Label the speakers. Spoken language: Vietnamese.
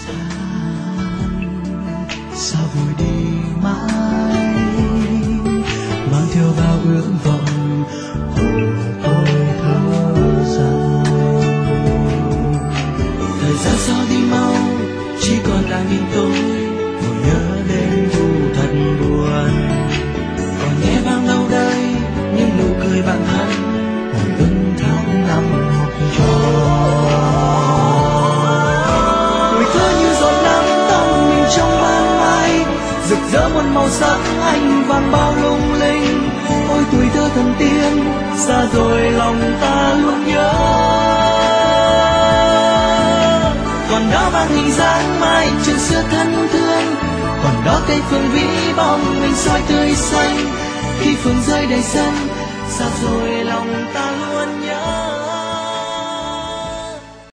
Speaker 1: sao vội đi mãi, mang theo bao ước vọng hồn tôi thở dài. Thời gian sao đi mau, chỉ còn lại mình tôi ngồi nhớ đến thu thật buồn. Còn nghe vang đâu đây những nụ cười bạn thân hồi ưng tháng năm học trò. Tuổi thơ như giọt nắng tông mình trong ban mai, rực rỡ muôn màu sắc anh vàng bao lung linh. Ôi tuổi thơ thần tiên, xa rồi lòng ta luôn nhớ. Còn đó mang hình dáng mai chuyện xưa thân thương, còn đó cây phượng vĩ bóng mình soi tươi xanh. Khi phượng rơi đầy sân, xa rồi lòng ta luôn nhớ.